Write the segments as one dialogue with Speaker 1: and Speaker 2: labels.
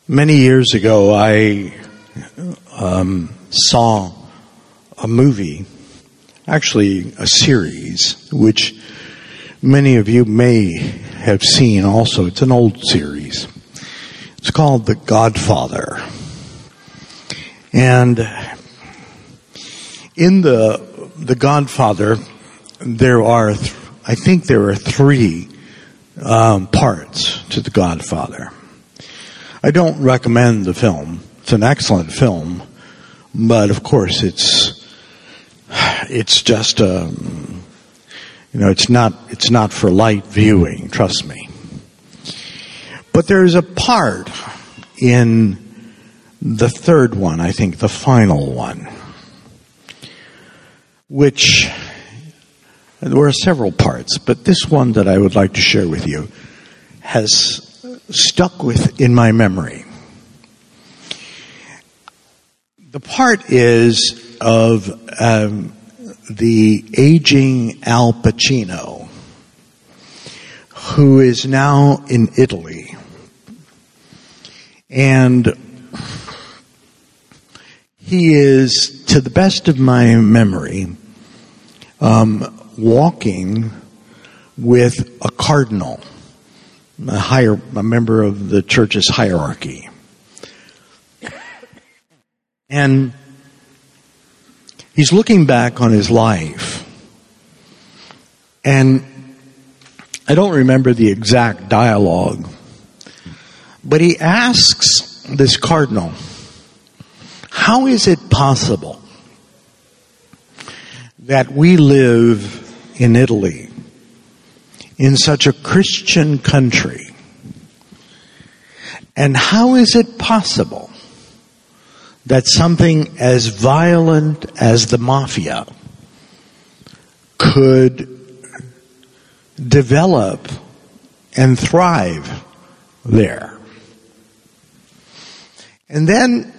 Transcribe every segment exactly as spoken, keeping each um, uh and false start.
Speaker 1: Many years ago, I um, saw a movie, actually a series, which many of you may have seen also. It's an old series. It's called The Godfather. And in the The Godfather, there are, th- I think there are three um, parts to The Godfather. I don't recommend the film. It's an excellent film, but of course it's it's just a, you know, it's not it's not for light viewing, trust me. But there's a part in the third one, I think the final one, which there were several parts, but this one that I would like to share with you has stuck with in my memory. The part is of um, the aging Al Pacino, who is now in Italy. And he is, to the best of my memory, um, walking with a cardinal, a higher, a member of the church's hierarchy. And he's looking back on his life. And I don't remember the exact dialogue, but he asks this cardinal, how is it possible that we live in Italy, in such a Christian country, and how is it possible that something as violent as the mafia could develop and thrive there? And then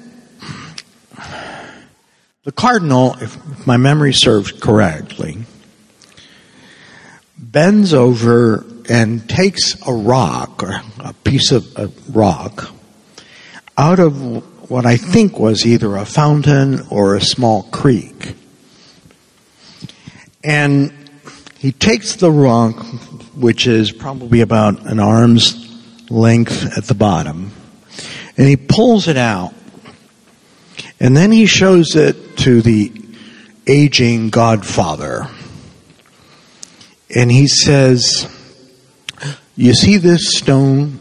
Speaker 1: the cardinal, if my memory serves correctly, bends over and takes a rock, or a piece of a rock, out of what I think was either a fountain or a small creek. And he takes the rock, which is probably about an arm's length at the bottom, and he pulls it out. And then he shows it to the aging Godfather. And he says, you see this stone?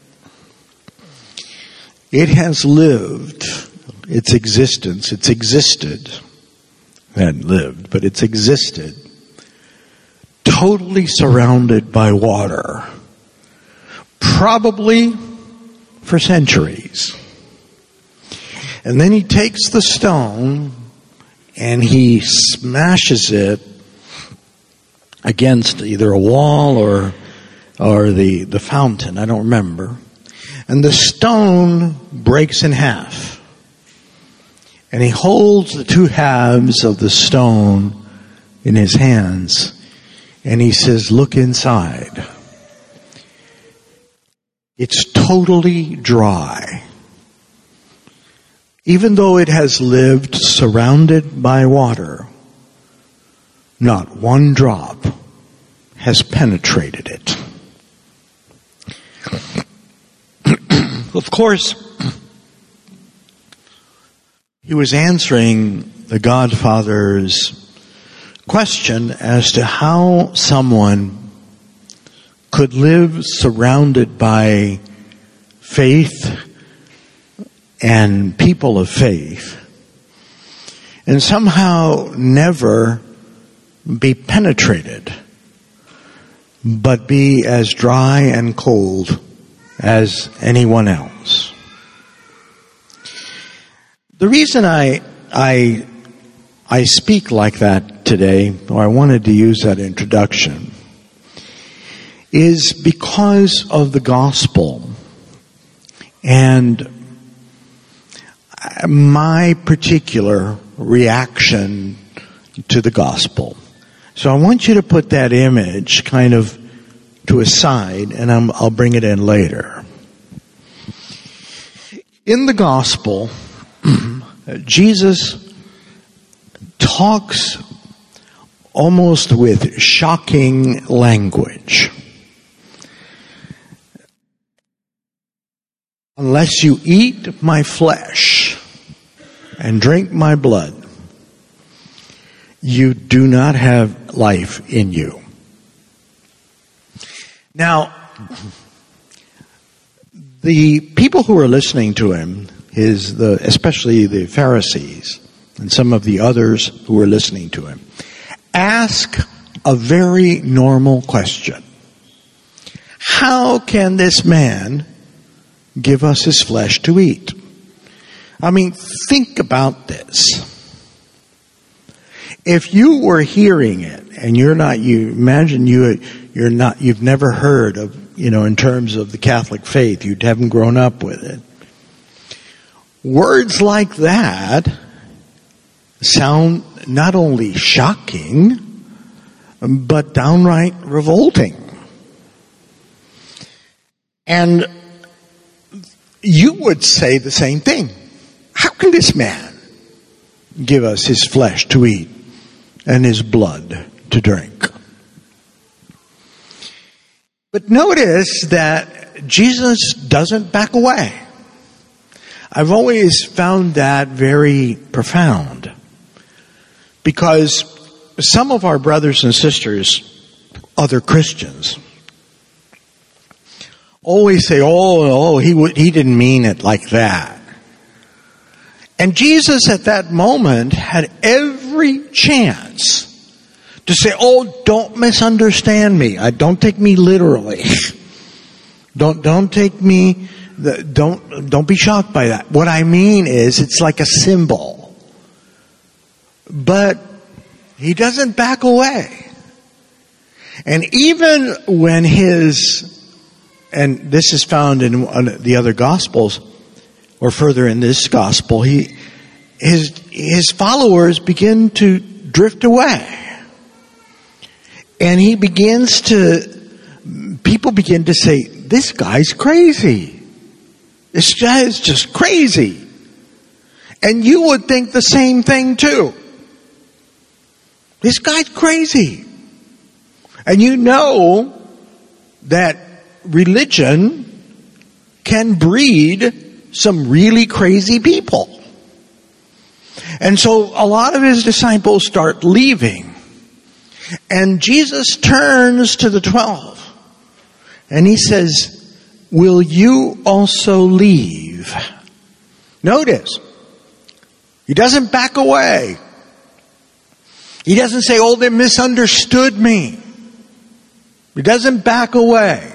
Speaker 1: It has lived its existence. It's existed. It hadn't lived, but it's existed. Totally surrounded by water. Probably for centuries. And then he takes the stone and he smashes it against either a wall or or the, the fountain, I don't remember. And the stone breaks in half. And he holds the two halves of the stone in his hands. And he says, look inside. It's totally dry. Even though it has lived surrounded by water, not one drop has penetrated it. Of course, he was answering the Godfather's question as to how someone could live surrounded by faith and people of faith and somehow never be penetrated, but be as dry and cold as anyone else. The reason I I I speak like that today, or I wanted to use that introduction, is because of the gospel and my particular reaction to the gospel. So I want you to put that image kind of to a side, and I'm, I'll bring it in later. In the gospel, Jesus talks almost with shocking language. Unless you eat my flesh and drink my blood, you do not have life in you. Now, the people who are listening to him, his, the, especially the Pharisees and some of the others who are listening to him, ask a very normal question. How can this man give us his flesh to eat? I mean, think about this. If you were hearing it, and you're not, you imagine you, you're not, you've never heard of, you know, in terms of the Catholic faith, you haven't grown up with it. Words like that sound not only shocking, but downright revolting. And you would say the same thing. How can this man give us his flesh to eat and his blood to drink? But notice that Jesus doesn't back away. I've always found that very profound, because some of our brothers and sisters, other Christians, always say, oh, oh, he would, he didn't mean it like that. And Jesus at that moment had every chance to say, oh, don't misunderstand me. I, don't take me literally. don't, don't take me, the, don't, don't be shocked by that. What I mean is, it's like a symbol. But he doesn't back away. And even when his, and this is found in the other Gospels, or further in this Gospel, he, his, his followers begin to drift away. And he begins to, people begin to say, this guy's crazy. This guy is just crazy. And you would think the same thing too. This guy's crazy. And you know that religion can breed some really crazy people. And so a lot of his disciples start leaving. And Jesus turns to the twelve. And he says, will you also leave? Notice, he doesn't back away. He doesn't say, oh, they misunderstood me. He doesn't back away.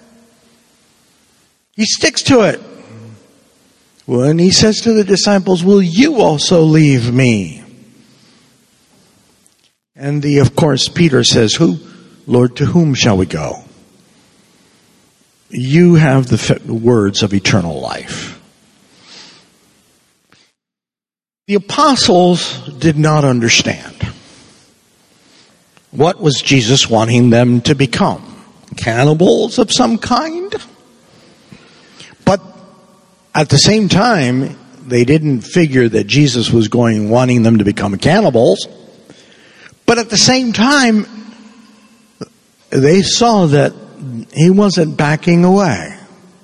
Speaker 1: He sticks to it. Well, and he says to the disciples, will you also leave me? And the, of course, Peter says, who? Lord, to whom shall we go? You have the words of eternal life. The apostles did not understand. What was Jesus wanting them to become? Cannibals of some kind? But at the same time, they didn't figure that Jesus was going, wanting them to become cannibals. But at the same time, they saw that he wasn't backing away.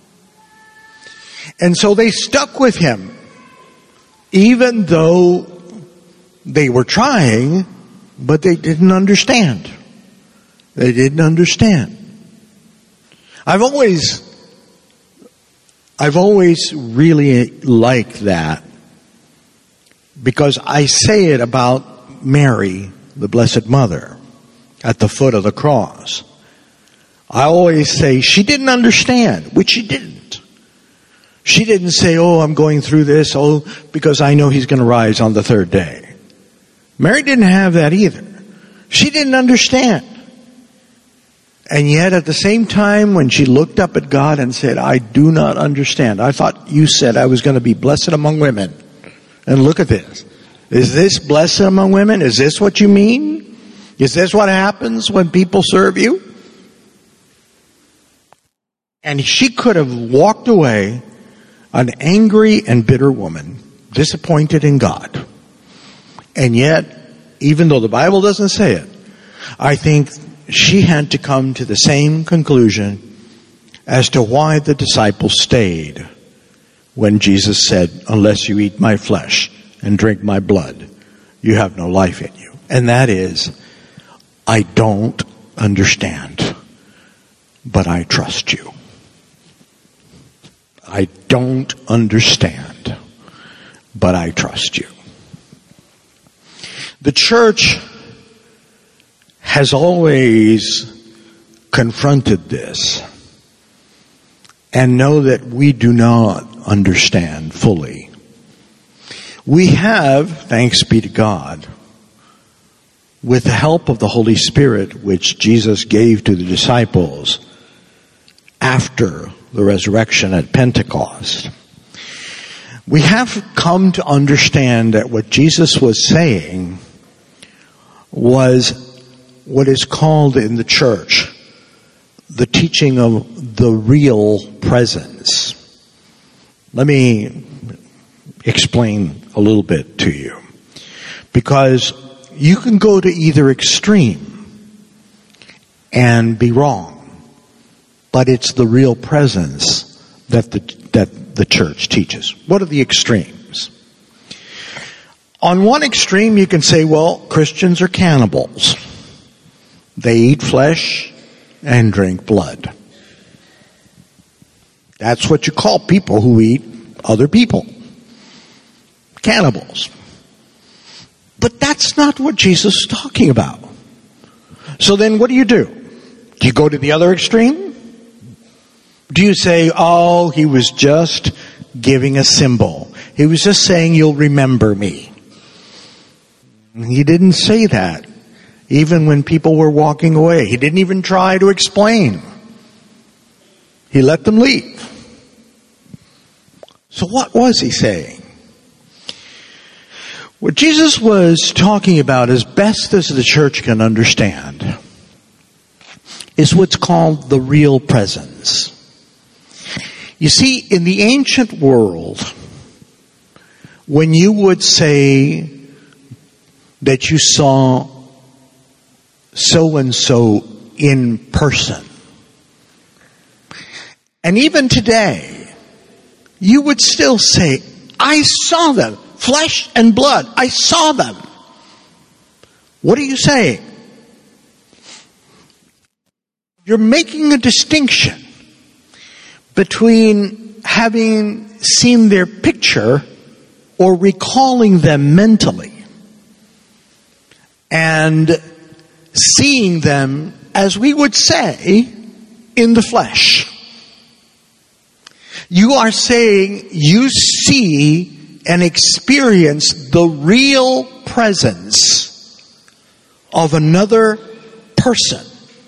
Speaker 1: And so they stuck with him, even though they were trying, but they didn't understand. They didn't understand. I've always, I've always really liked that, because I say it about Mary, the Blessed Mother, at the foot of the cross. I always say she didn't understand, which she didn't. She didn't say, oh, I'm going through this, oh, because I know he's going to rise on the third day. Mary didn't have that either. She didn't understand. And yet at the same time, when she looked up at God and said, I do not understand. I thought you said I was going to be blessed among women. And look at this. Is this blessed among women? Is this what you mean? Is this what happens when people serve you? And she could have walked away, an angry and bitter woman, disappointed in God. And yet, even though the Bible doesn't say it, I think she had to come to the same conclusion as to why the disciples stayed when Jesus said, unless you eat my flesh and drink my blood, you have no life in you. And that is, I don't understand, but I trust you. I don't understand, but I trust you. The church has always confronted this and know that we do not understand fully. We have, thanks be to God, with the help of the Holy Spirit, which Jesus gave to the disciples after the resurrection at Pentecost, we have come to understand that what Jesus was saying was what is called in the church the teaching of the real presence. Let me explain a little bit to you. Because you can go to either extreme and be wrong, but it's the real presence that the, that the church teaches. What are the extremes? On one extreme, you can say, well, Christians are cannibals. They eat flesh and drink blood. That's what you call people who eat other people. Cannibals. But that's not what Jesus is talking about. So then what do you do? Do you go to the other extreme? Do you say, oh, he was just giving a symbol. He was just saying, you'll remember me. He didn't say that. Even when people were walking away. He didn't even try to explain. He let them leave. So what was he saying? What Jesus was talking about, as best as the church can understand, is what's called the real presence. You see, in the ancient world, when you would say that you saw so-and-so in person, and even today, you would still say, I saw them, flesh and blood, I saw them. What are you saying? You're making a distinction between having seen their picture or recalling them mentally and seeing them, as we would say, in the flesh. You are saying you see and experience the real presence of another person.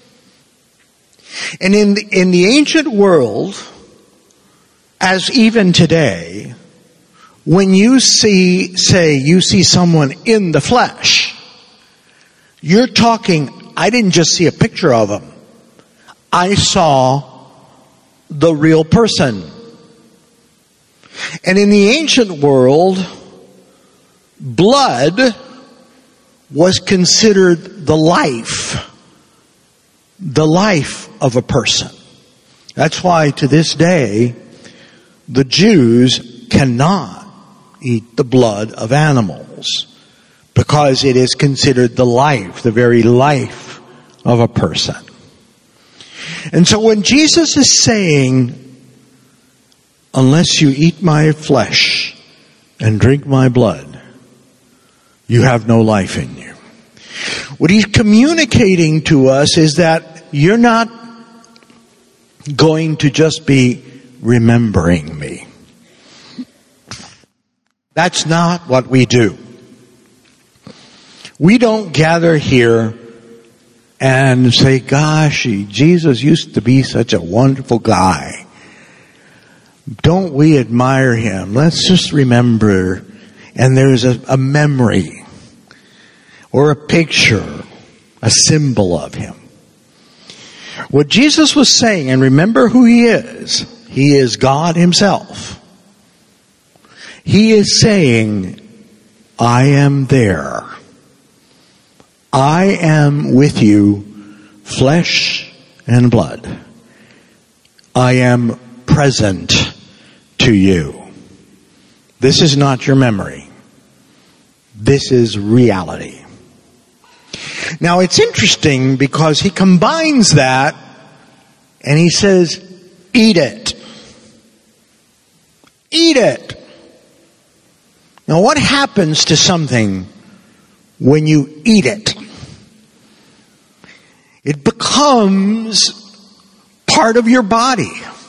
Speaker 1: And in the, in the ancient world, as even today, when you see, say, you see someone in the flesh, you're talking, I didn't just see a picture of them. I saw the real person. And in the ancient world, blood was considered the life, the life of a person. That's why to this day, the Jews cannot eat the blood of animals, because it is considered the life, the very life of a person. And so when Jesus is saying, unless you eat my flesh and drink my blood, you have no life in you. What he's communicating to us is that you're not going to just be remembering me. That's not what we do. We don't gather here and say, gosh, Jesus used to be such a wonderful guy. Don't we admire him? Let's just remember. And there's a, a memory or a picture, a symbol of him. What Jesus was saying, and remember who he is. He is God himself. He is saying, I am there. I am with you, flesh and blood. I am present to you. This is not your memory. This is reality. Now it's interesting because he combines that and he says, eat it. Eat it. Now what happens to something when you eat it? It becomes part of your body.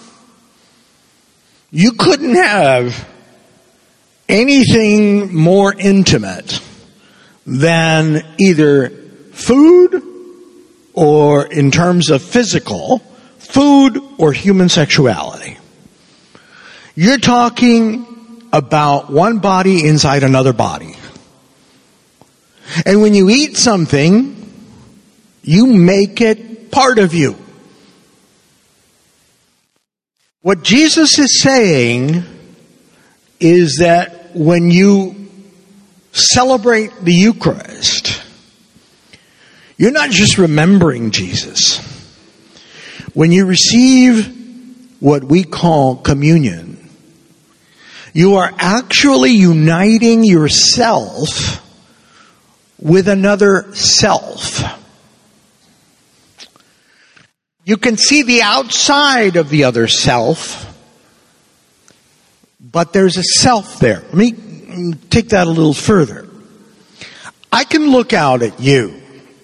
Speaker 1: You couldn't have anything more intimate than either food or, in terms of physical, food or human sexuality. You're talking about one body inside another body. And when you eat something, you make it part of you. What Jesus is saying is that when you celebrate the Eucharist, you're not just remembering Jesus. When you receive what we call communion, you are actually uniting yourself with another self. You can see the outside of the other self, but there's a self there. Let me take that a little further. I can look out at you,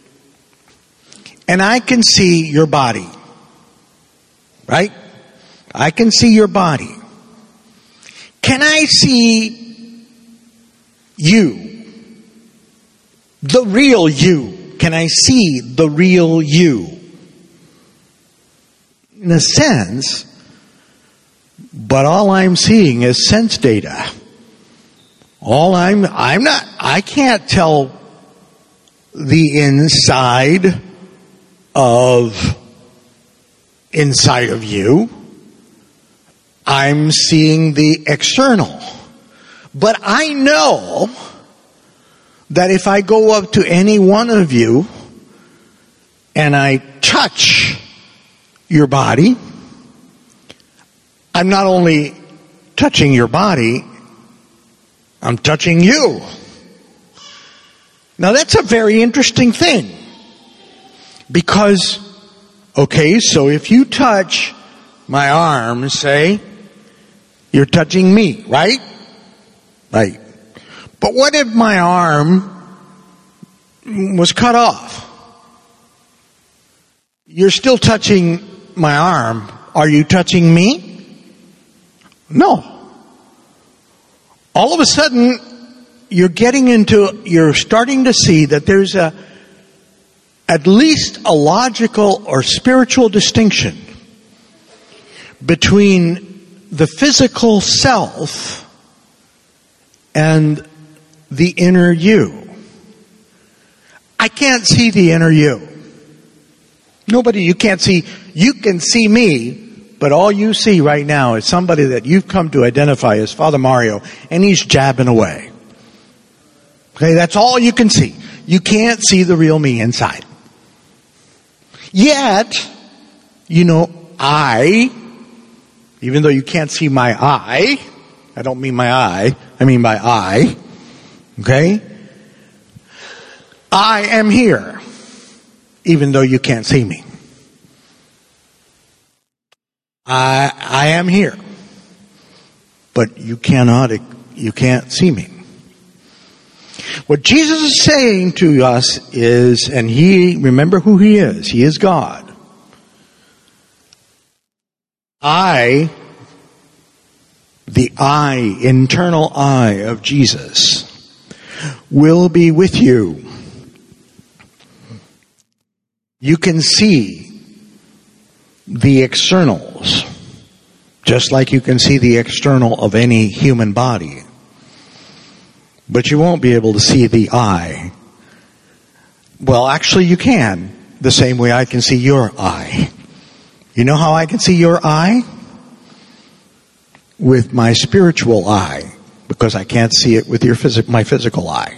Speaker 1: and I can see your body. Right? I can see your body. Can I see you? The real you. Can I see the real you? In a sense, but all I'm seeing is sense data. All I'm, I'm not, I can't tell the inside of, inside of you. I'm seeing the external. But I know that if I go up to any one of you and I touch your body, I'm not only touching your body, I'm touching you. Now that's a very interesting thing. Because, okay, so if you touch my arm, say, you're touching me, right? Right. But what if my arm was cut off? You're still touching my arm. Are you touching me? No. All of a sudden, you're getting into, you're starting to see that there's a, at least a logical or spiritual distinction between the physical self and the inner you. I can't see the inner you. Nobody, you can't see, you can see me, but all you see right now is somebody that you've come to identify as Father Mario, and he's jabbing away. Okay, that's all you can see. You can't see the real me inside. Yet, you know, I, even though you can't see my eye, I don't mean my eye, I mean my eye, okay? I am here, even though you can't see me. I, I am here, but you cannot, you can't see me. What Jesus is saying to us is, and he, remember who he is, he is God. I, the I, internal I of Jesus, will be with you. You can see the externals, just like you can see the external of any human body. But you won't be able to see the eye. Well, actually you can, the same way I can see your eye. You know how I can see your eye? With my spiritual eye. because I can't see it with your phys- my physical eye.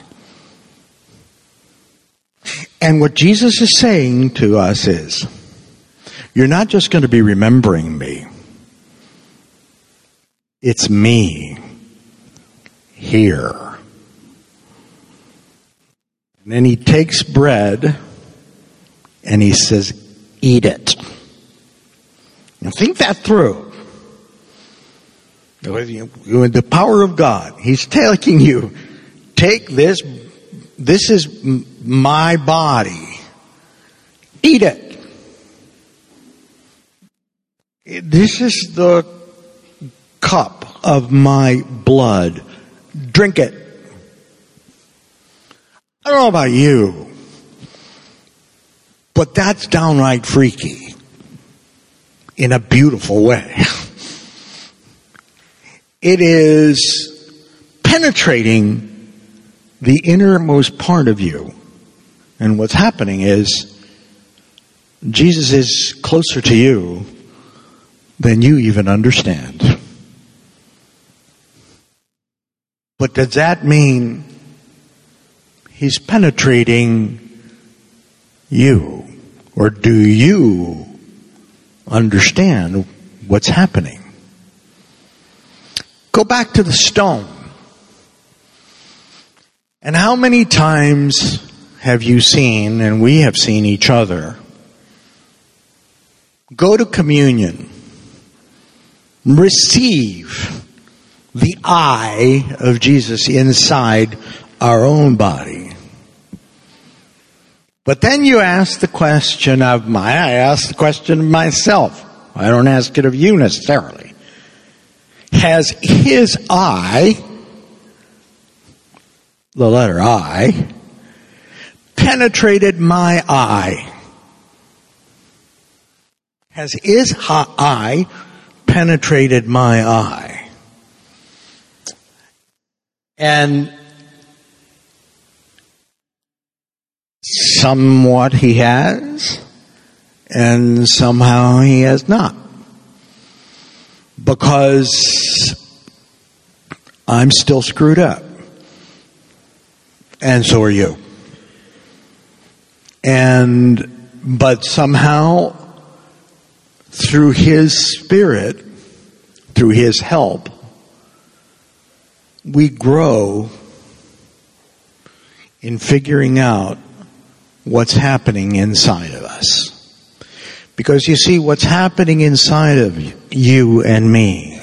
Speaker 1: And what Jesus is saying to us is, you're not just going to be remembering me. It's me here. And then he takes bread and he says, eat it. Now think that through. With the power of God, he's telling you, take this, this is my body. Eat it. This is the cup of my blood. Drink it. I don't know about you, but that's downright freaky in a beautiful way. It is penetrating the innermost part of you. And what's happening is Jesus is closer to you than you even understand. But does that mean he's penetrating you? Or do you understand what's happening? Go back to the stone. And how many times have you seen, and we have seen each other, go to communion, receive the eye of Jesus inside our own body. But then you ask the question of my, I ask the question of myself. I don't ask it of you necessarily. Has his eye, the letter I, penetrated my eye? Has his eye penetrated my eye? And somewhat he has, and somehow he has not. Because I'm still screwed up. And so are you. And, but somehow, through his Spirit, through his help, we grow in figuring out what's happening inside of us. Because you see, what's happening inside of you and me,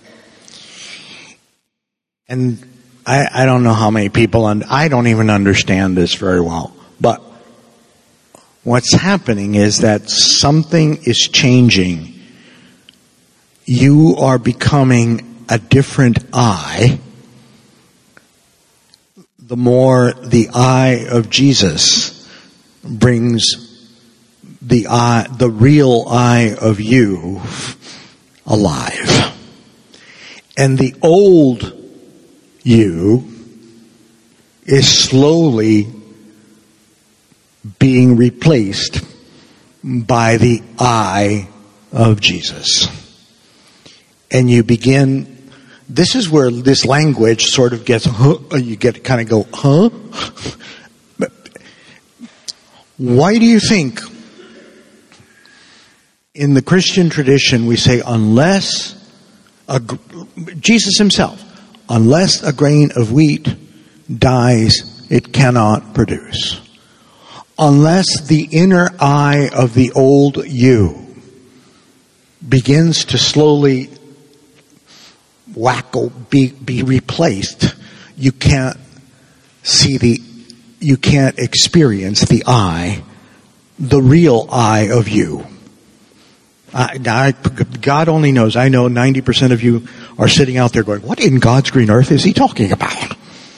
Speaker 1: and I, I don't know how many people, and I don't even understand this very well, but what's happening is that something is changing. You are becoming a different I. The more the eye of Jesus brings the eye, the real I of you alive. And the old you is slowly being replaced by the I of Jesus. And you begin, this is where this language sort of gets, huh, you get kind of go, huh? But why do you think in the Christian tradition we say, unless, a, Jesus himself, unless a grain of wheat dies, it cannot produce. Unless the inner eye of the old you begins to slowly wacko, be, be replaced, you can't see the, you can't experience the I, the real I of you. I, I, God only knows. I know ninety percent of you are sitting out there going, what in God's green earth is he talking about?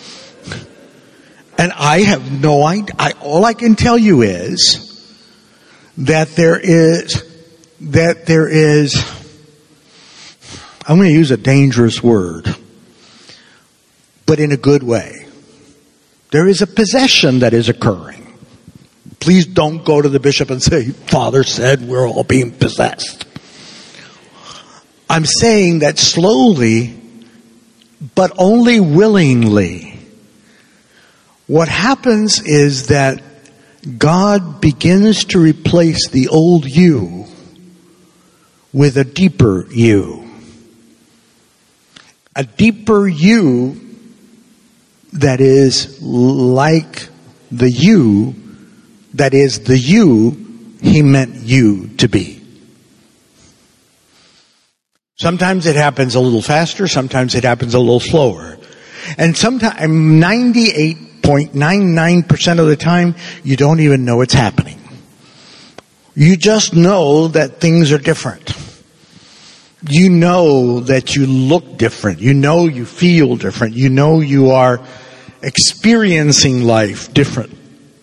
Speaker 1: And I have no idea. I, all I can tell you is that there is, that there is, I'm going to use a dangerous word, but in a good way. There is a possession that is occurring. Please don't go to the bishop and say, Father said we're all being possessed. I'm saying that slowly but only willingly. What happens is that God begins to replace the old you with a deeper you. A deeper you that is like the you, that is the you He meant you to be. Sometimes it happens a little faster, sometimes it happens a little slower. And sometimes, ninety-eight point nine nine percent of the time, you don't even know it's happening. You just know that things are different. You know that you look different. You know you feel different. You know you are experiencing life different.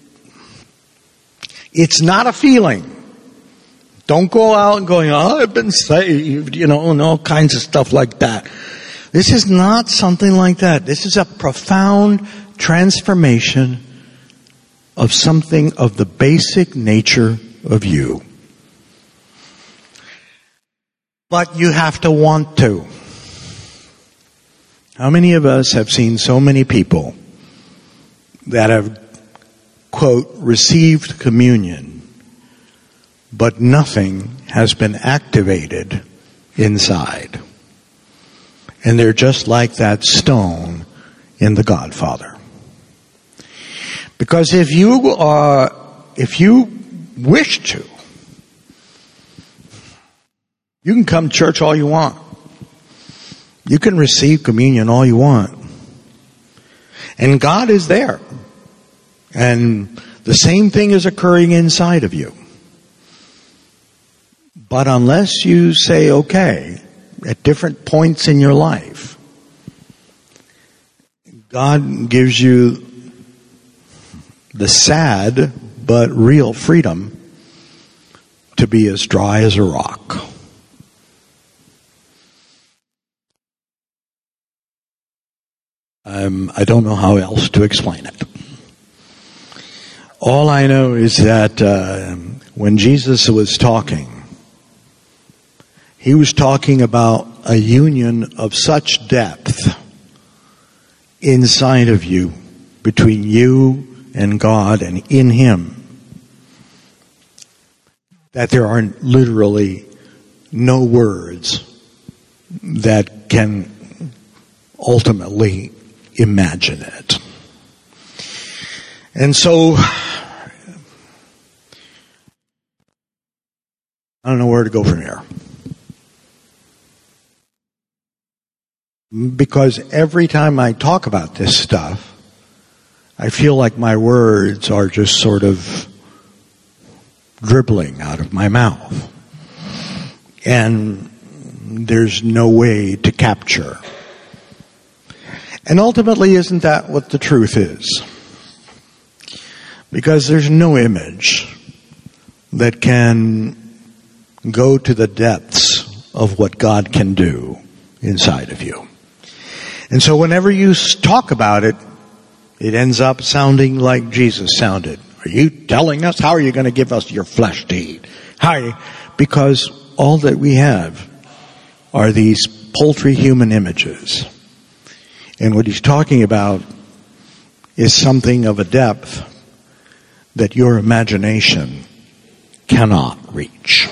Speaker 1: It's not a feeling. Don't go out and going, oh, I've been saved, you know, and all kinds of stuff like that. This is not something like that. This is a profound transformation of something of the basic nature of you. But you have to want to. How many of us have seen so many people that have, quote, received communion, but nothing has been activated inside? And they're just like that stone in The Godfather. Because if you are, if you wish to, you can come to church all you want. You can receive communion all you want. And God is there. And the same thing is occurring inside of you. But unless you say, okay, at different points in your life, God gives you the sad but real freedom to be as dry as a rock. Um, I don't know how else to explain it. All I know is that uh, when Jesus was talking, He was talking about a union of such depth inside of you, between you and God and in Him, that there are literally no words that can ultimately imagine it. And so, I don't know where to go from here. Because every time I talk about this stuff, I feel like my words are just sort of dribbling out of my mouth. And there's no way to capture. And ultimately, isn't that what the truth is? Because there's no image that can go to the depths of what God can do inside of you. And so whenever you talk about it, it ends up sounding like Jesus sounded. Are you telling us? How are you going to give us your flesh to eat? How? Because all that we have are these paltry human images. And what he's talking about is something of a depth that your imagination cannot reach.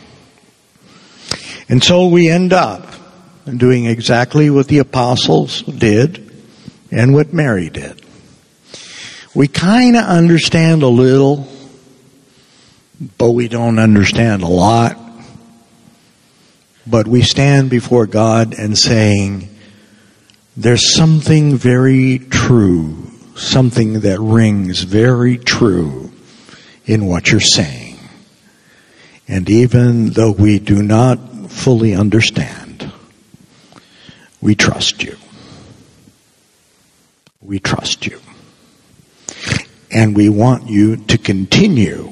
Speaker 1: And so we end up doing exactly what the apostles did and what Mary did. We kind of understand a little, but we don't understand a lot. But we stand before God and saying, there's something very true, something that rings very true in what you're saying. And even though we do not fully understand, we trust you. We trust you. And we want you to continue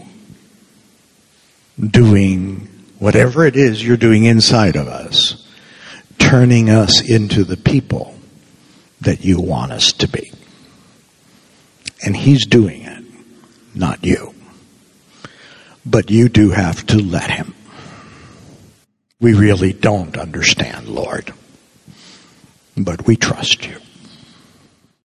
Speaker 1: doing whatever it is you're doing inside of us, turning us into the people that you want us to be. And He's doing it, not you. But you do have to let Him. We really don't understand, Lord. but we trust you.